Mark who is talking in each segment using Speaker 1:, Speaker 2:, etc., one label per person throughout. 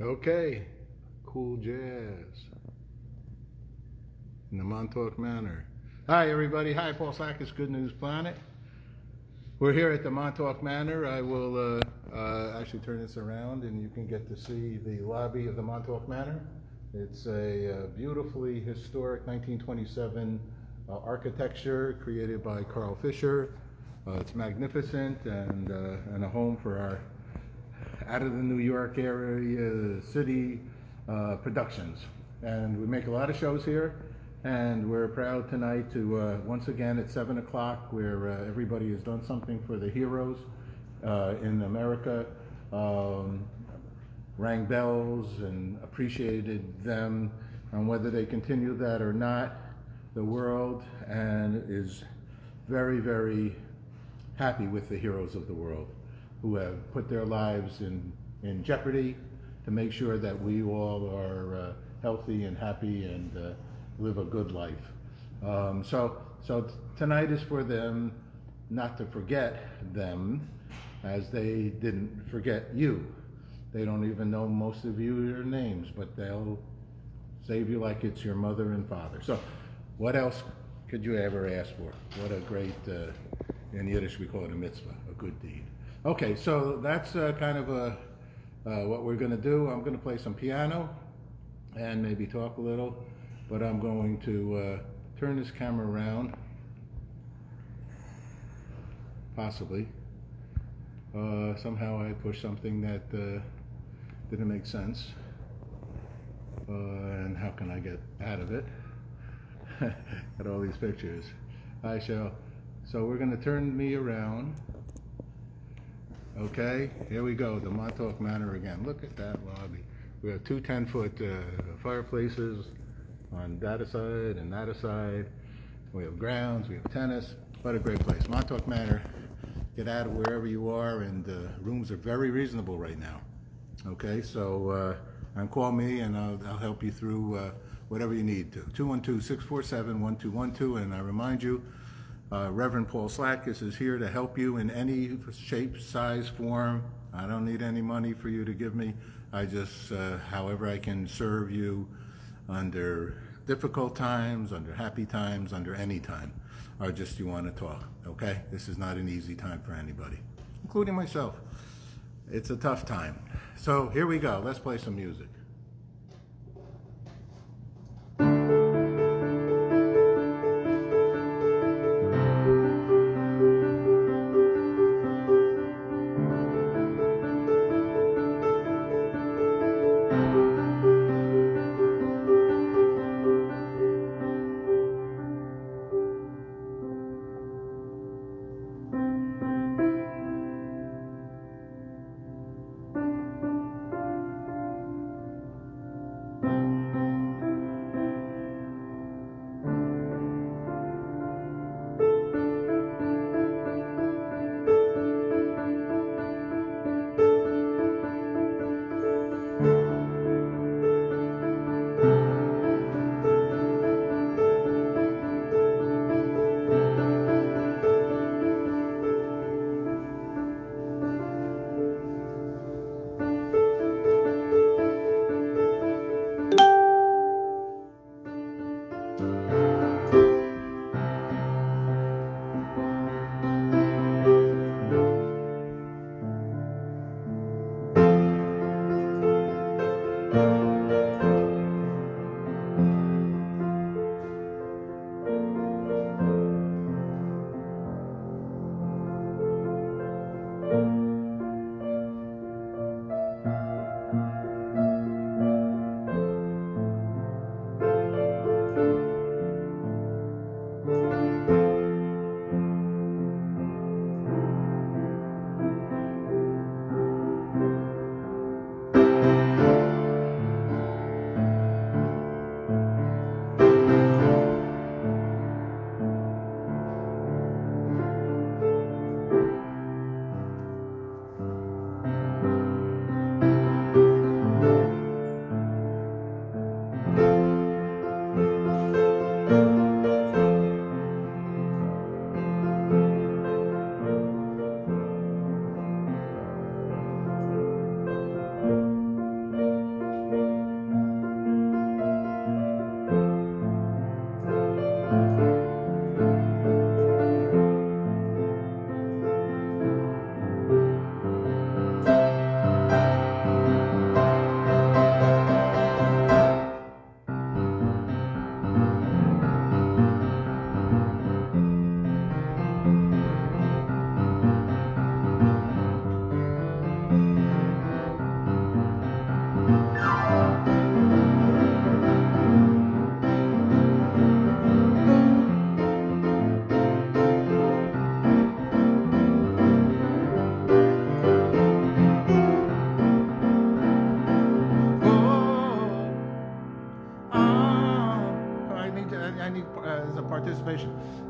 Speaker 1: Okay, cool jazz in the Montauk Manor. Hi, everybody. Hi, Paul Sakis, Good News Planet. We're here at the Montauk Manor. I will actually turn this around and you can get to see the lobby of the Montauk Manor. It's a beautifully historic 1927 architecture created by Carl Fisher. It's magnificent and a home for our out of the New York area city productions. And we make a lot of shows here, and we're proud tonight to once again at 7 o'clock where everybody has done something for the heroes in America, rang bells and appreciated them, and whether they continue that or not, the world and is very, very happy with the heroes of the world who have put their lives in jeopardy to make sure that we all are healthy and happy and live a good life. So tonight is for them, not to forget them, as they didn't forget you. They don't even know most of you your names, but they'll save you like it's your mother and father. So what else could you ever ask for? What a great, in Yiddish we call it a mitzvah, a good deed. Okay, so that's kind of what we're going to do. I'm going to play some piano and maybe talk a little, but I'm going to turn this camera around, possibly. Somehow I pushed something that didn't make sense, and how can I get out of it? Got all these pictures. So we're going to turn me around. Okay, here we go, the Montauk Manor again. Look at that lobby. We have two 10-foot fireplaces on that side and that side. We have grounds, we have tennis. What a great place. Montauk Manor. Get out of wherever you are, and rooms are very reasonable right now. Okay, so and call me and I'll help you through whatever you need to. 212-647-1212, and I remind you, Reverend Paul Slakis is here to help you in any shape, size, form. I don't need any money for you to give me. I just, however I can serve you under difficult times, under happy times, under any time, or just you want to talk, okay? This is not an easy time for anybody, including myself. It's a tough time. So here we go. Let's play some music.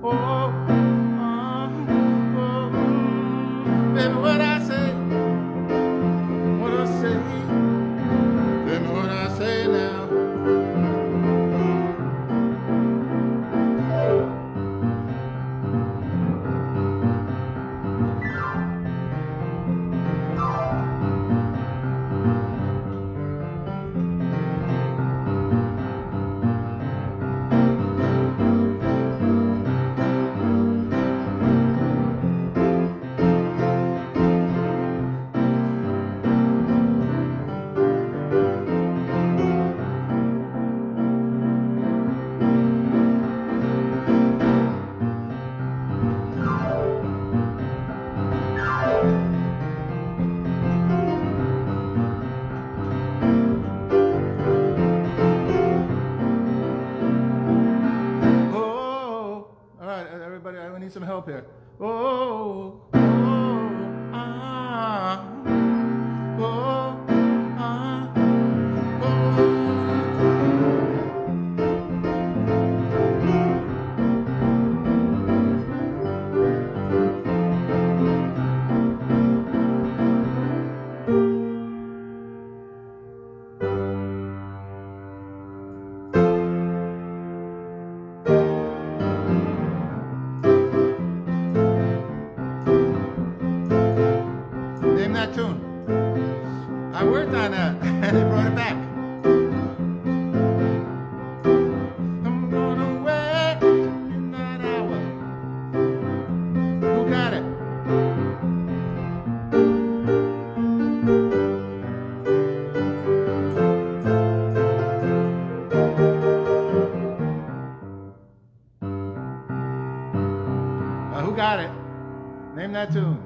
Speaker 1: oh, baby, what I say, baby, what I say now. Everybody, I need some help here. Oh, oh, ah, oh, ah, oh. Name that tune. I worked on that and they brought it back. I'm gonna wait till midnight hour. Who got it? Who got it? Name that tune.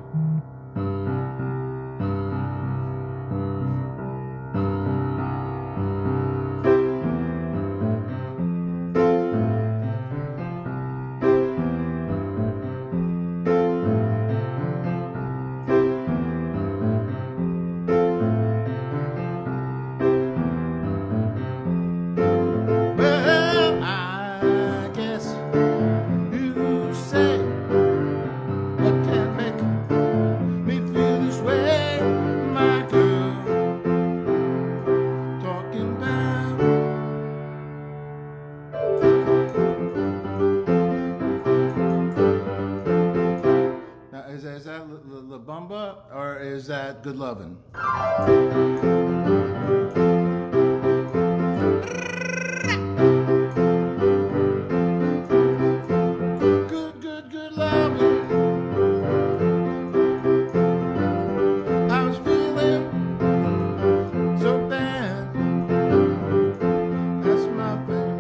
Speaker 1: Is that La Bamba or is that Good Lovin'? Good lovin'. I was feeling so bad. That's my thing.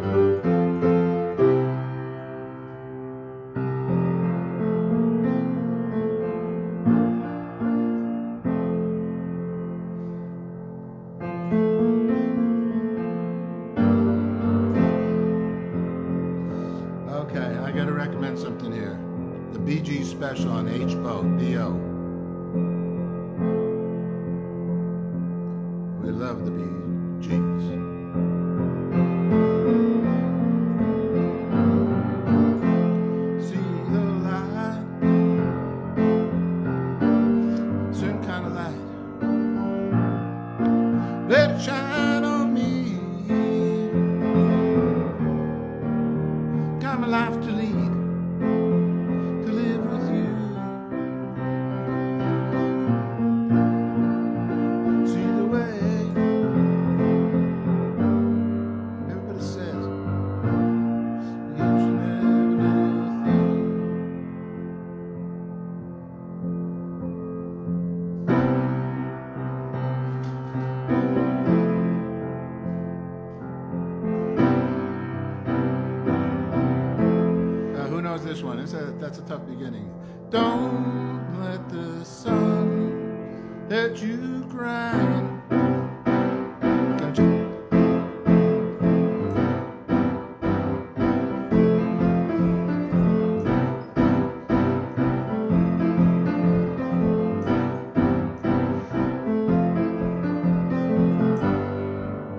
Speaker 1: Okay, I gotta recommend something here. The Bee Gees special on HBO, B.O. We love the Bee Gees. See the light, certain kind of light. Let it shine on me. Got my life to lead, to live with you. See the way everybody says you should never do a thing. Who knows this one? That's a tough beginning. Don't let the sun let you cry.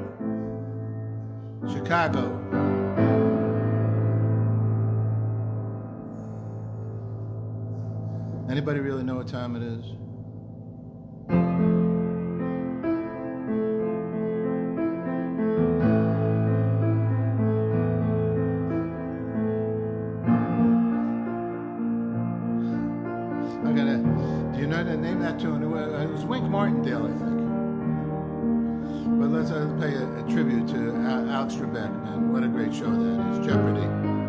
Speaker 1: Chicago. Anybody really know what time it is? Do you know the name of that tune? It was Wink Martindale, I think. But let's pay a tribute to Alex Trebek, man. What a great show that is. Jeopardy!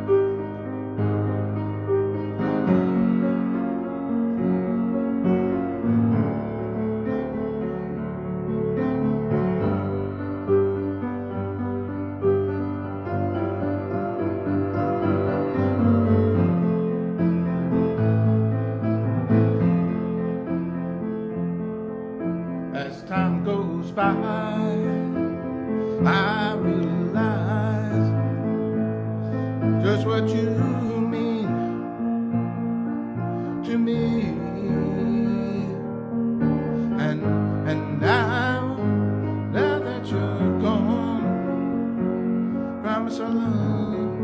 Speaker 1: As time goes by, I realize just what you mean to me, and now that you're gone, promise I'll love.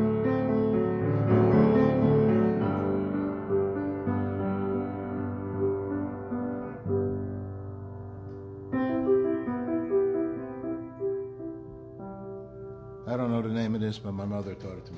Speaker 1: I don't know the name of this, but my mother taught it to me.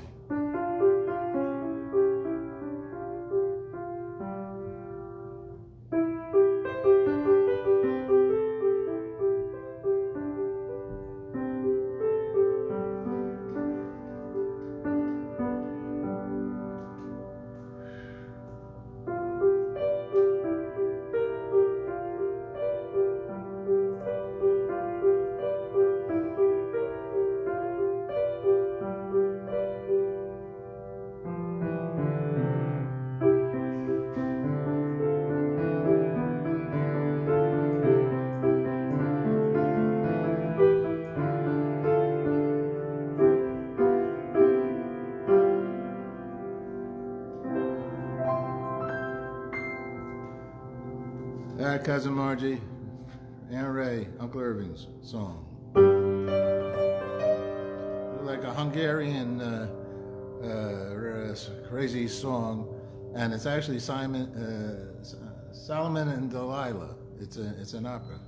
Speaker 1: All right, Cousin Margie, Aunt Ray, Uncle Irving's song. Like a Hungarian crazy song, and it's actually Solomon and Delilah. It's an opera.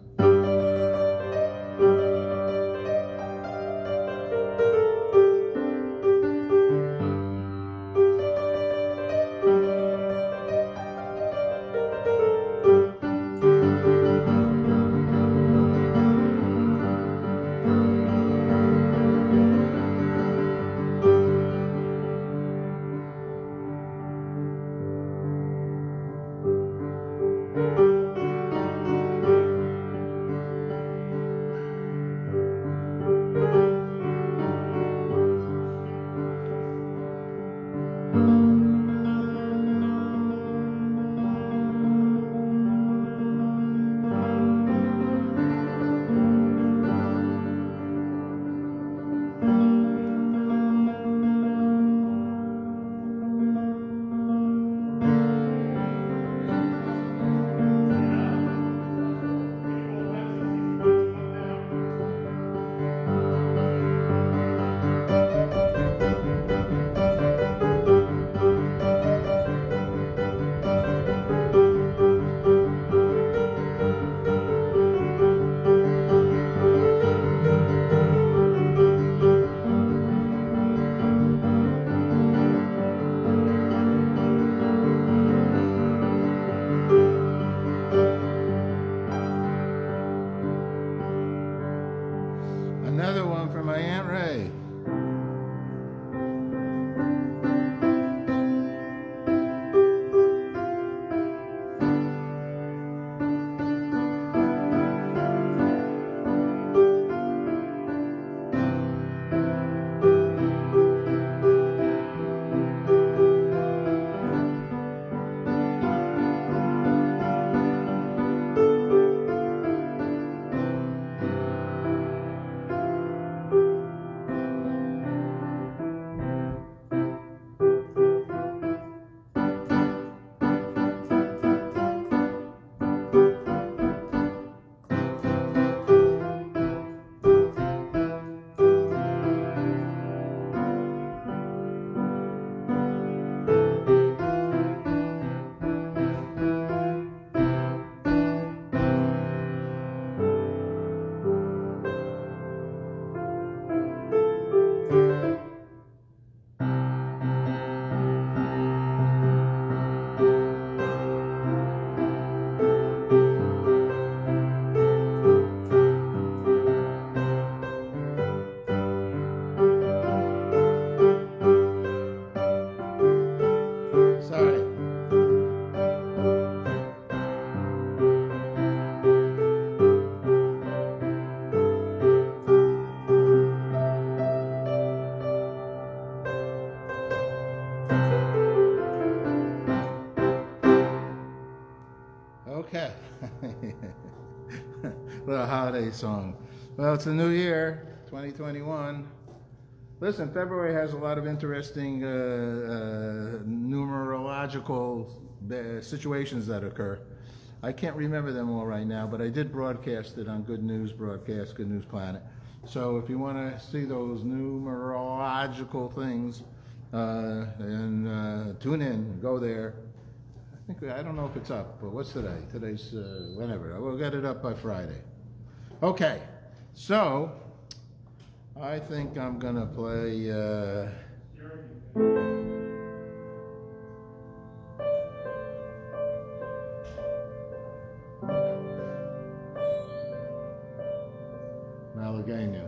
Speaker 1: Okay. Little holiday song. Well, it's a new year, 2021. Listen, February has a lot of interesting numerological situations that occur. I can't remember them all right now, but I did broadcast it on Good News Broadcast, Good News Planet. So if you want to see those numerological things, and tune in, go there. I don't know if it's up, but what's today? Today's whenever. We'll get it up by Friday. Okay, so I think I'm gonna play. Malagueña.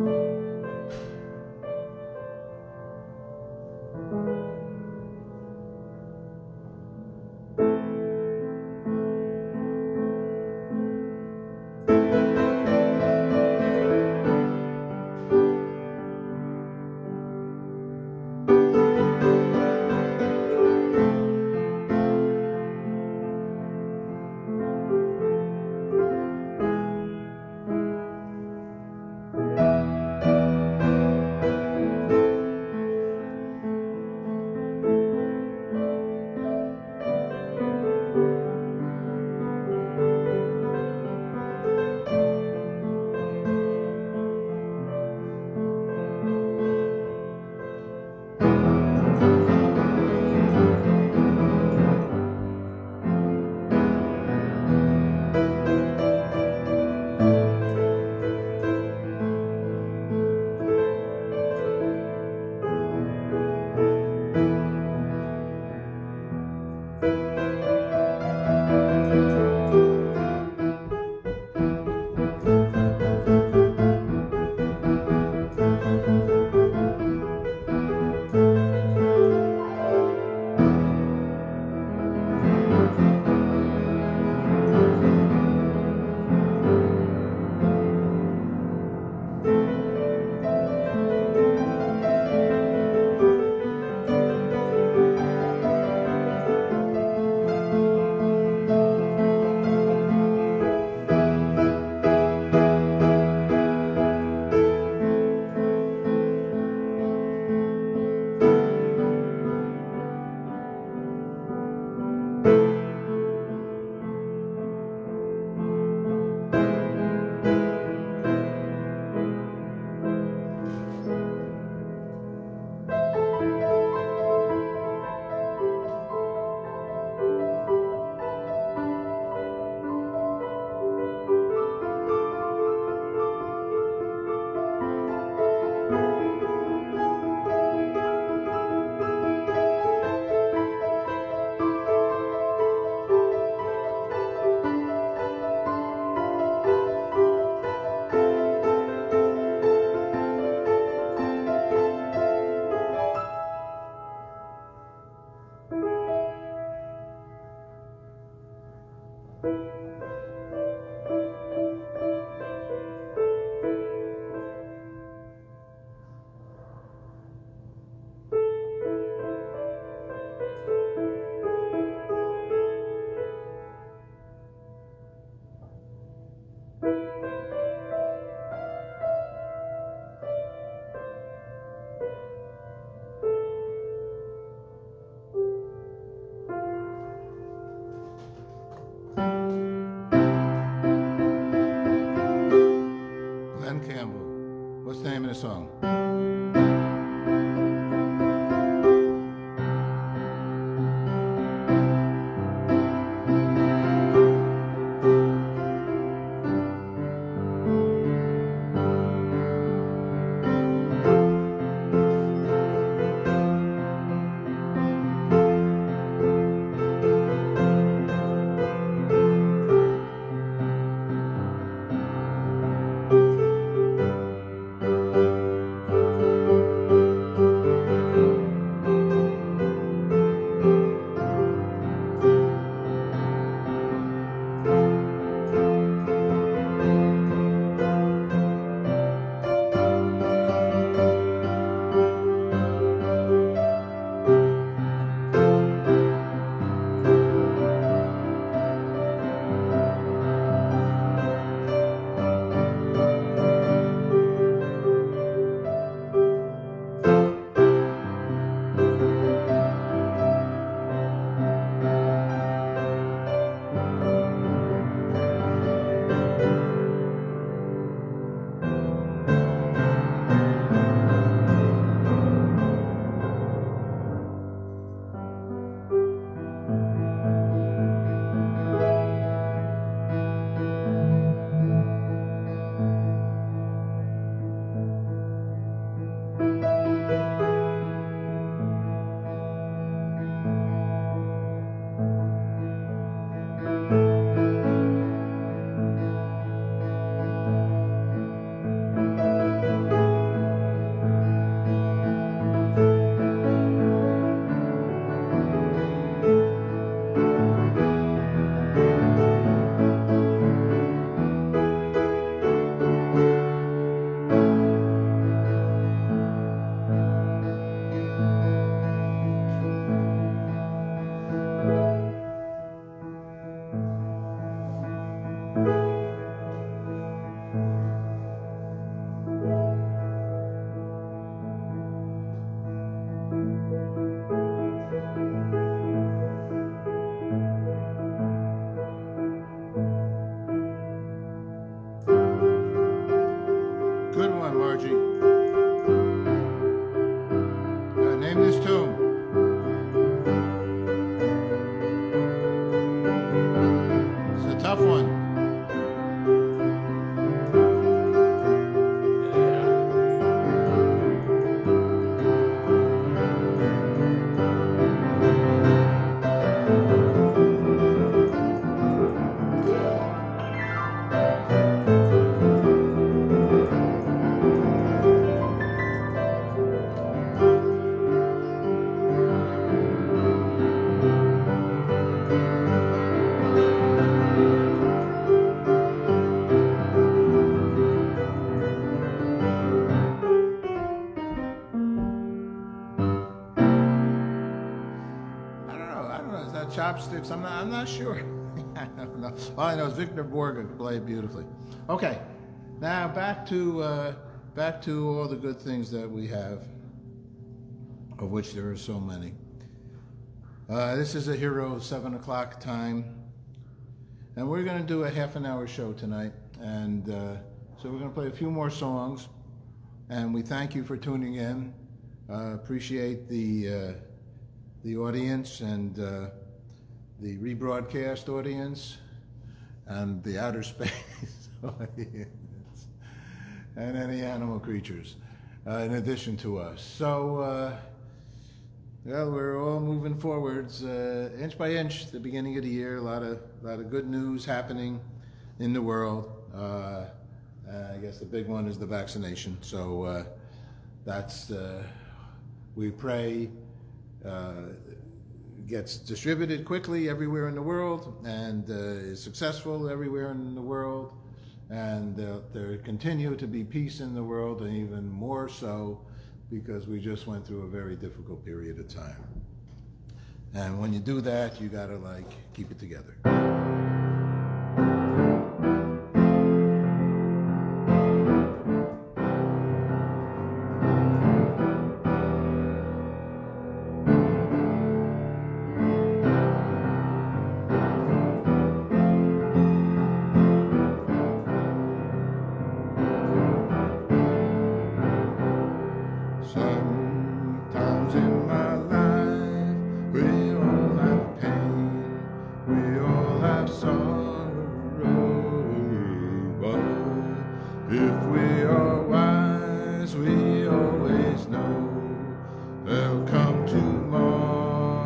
Speaker 1: Glenn Campbell. What's the name of the song? Good one, Margie. Name this tune. It's a tough one. Chopsticks. I'm not sure. I don't know. All I know is Victor Borge played beautifully. Okay, now back to all the good things that we have, of which there are so many. This is a Hero 7 o'clock time, and we're going to do a half an hour show tonight, and so we're going to play a few more songs, and we thank you for tuning in. Appreciate the audience and the rebroadcast audience and the outer space audience and any animal creatures in addition to us. So, well, we're all moving forwards inch by inch. The beginning of the year, a lot of good news happening in the world. I guess the big one is the vaccination. So that's we pray. Gets distributed quickly everywhere in the world and is successful everywhere in the world, and there continue to be peace in the world, and even more so because we just went through a very difficult period of time. And when you do that, you gotta keep it together. Sometimes in my life we all have pain, we all have sorrow, but if we are wise, we always know there'll come tomorrow.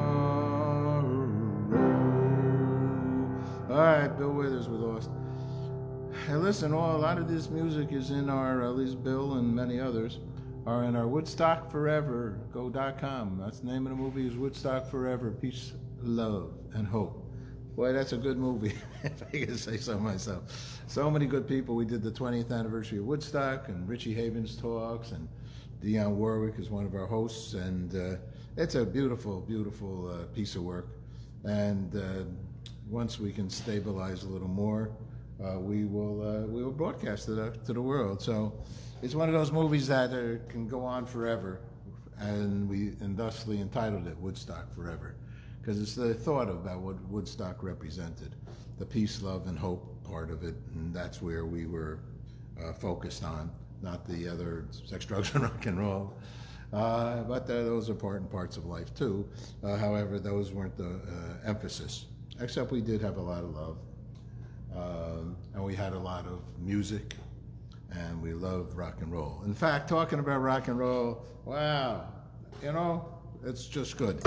Speaker 1: All right, Bill Withers with Lost. Hey, listen, a lot of this music is in our, at least Bill and many others, are in our Woodstock Forever, go.com. That's the name of the movie, is Woodstock Forever, Peace, Love, and Hope. Boy, that's a good movie, if I can say so myself. So many good people. We did the 20th anniversary of Woodstock, and Richie Havens talks, and Dionne Warwick is one of our hosts, and it's a beautiful, beautiful piece of work. And once we can stabilize a little more, we will broadcast it to the world. So it's one of those movies that can go on forever, and we thusly entitled it Woodstock Forever, because it's the thought about what Woodstock represented, the peace, love, and hope part of it, and that's where we were focused on, not the other sex, drugs, and rock and roll. But those are important parts of life too. However, those weren't the emphasis, except we did have a lot of love, and we had a lot of music, and we love rock and roll. In fact, talking about rock and roll, wow, it's just good.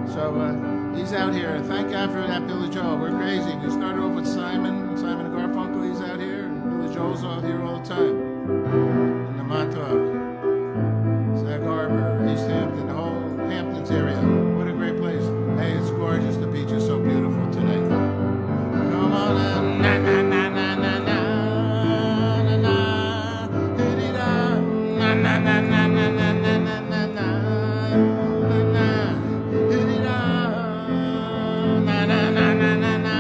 Speaker 1: So he's out here. Thank God for that Billy Joel. We're crazy. We started off with Simon Garfunkel. He's out here. And Billy Joel's out here all the time. In the Montauk, Sag Harbor, East Hampton, the whole Hamptons area. What a great place. Hey, it's gorgeous. The beach is so beautiful today. Come on, na na na na na na na na, dee-dee-da, na na na na na na na na na na, dee-dee-da, na na na na na na.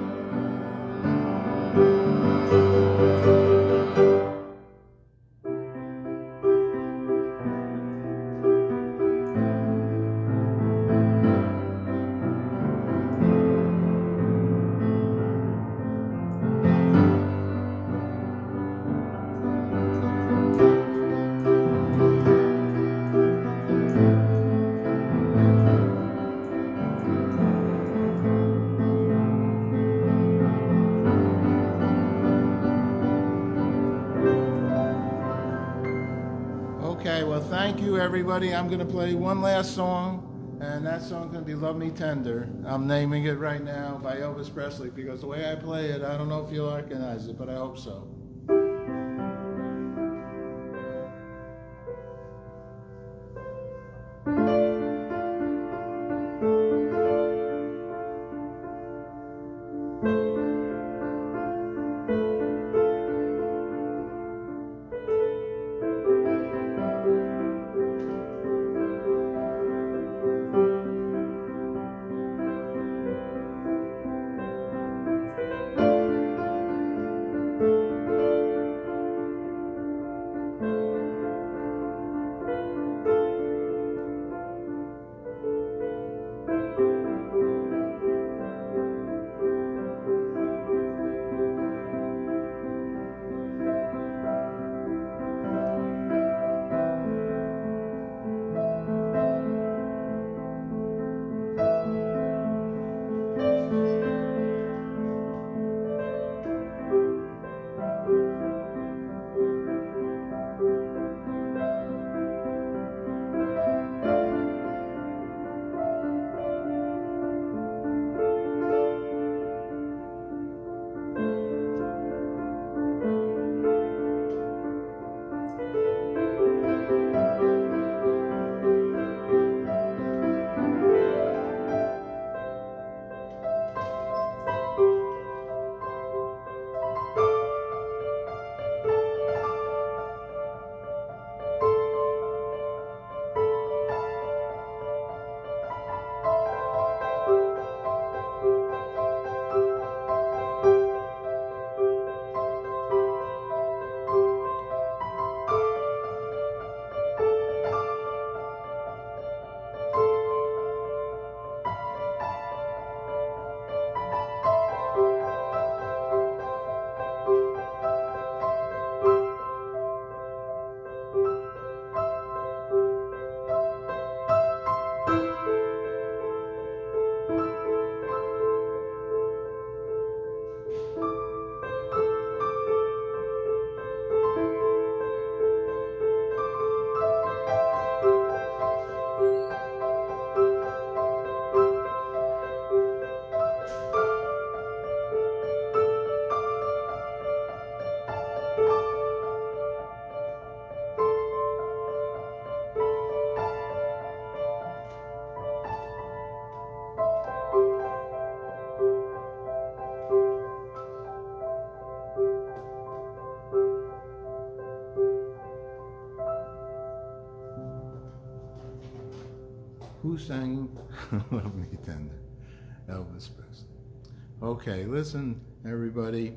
Speaker 1: Okay, well, thank you, everybody. I'm going to play one last song, and that song's going to be Love Me Tender. I'm naming it right now by Elvis Presley, because the way I play it, I don't know if you'll recognize it, but I hope so. Who sang Love Me Tender? Elvis Presley. Okay, listen, everybody,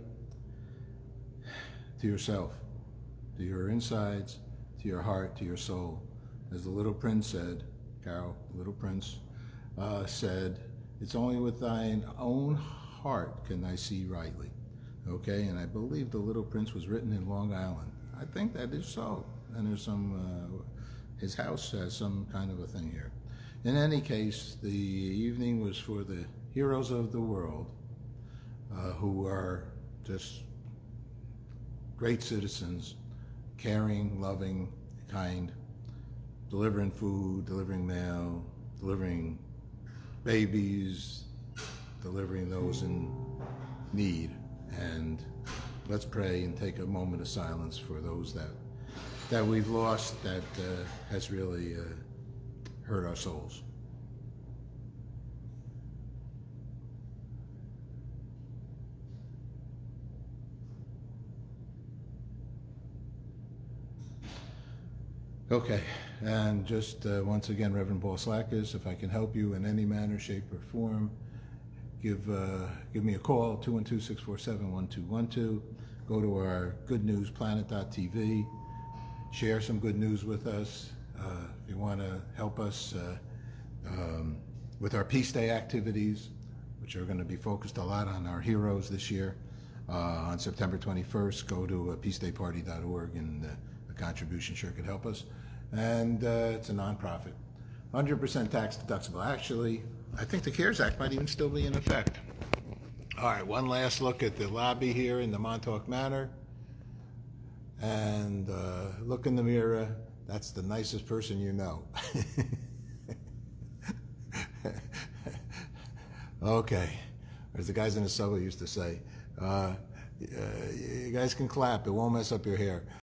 Speaker 1: to yourself, to your insides, to your heart, to your soul. As the Little Prince said, Carol, Little Prince, said, it's only with thine own heart can I see rightly. Okay, and I believe the Little Prince was written in Long Island. I think that is so. And there's some, his house has some kind of a thing here. In any case, the evening was for the heroes of the world, who are just great citizens, caring, loving, kind, delivering food, delivering mail, delivering babies, delivering those in need. And let's pray and take a moment of silence for those that we've lost, that has really hurt our souls. Okay, and just once again, Reverend Paul Slackus, if I can help you in any manner, shape, or form, give me a call, 212-647-1212. Go to our goodnewsplanet.tv, share some good news with us. If you want to help us with our Peace Day activities, which are going to be focused a lot on our heroes this year, on September 21st, go to peacedayparty.org, and a contribution sure could help us. And it's a nonprofit, 100% tax deductible. Actually, I think the CARES Act might even still be in effect. All right, one last look at the lobby here in the Montauk Manor. And look in the mirror. That's the nicest person you know. Okay, as the guys in the subway used to say, you guys can clap, it won't mess up your hair.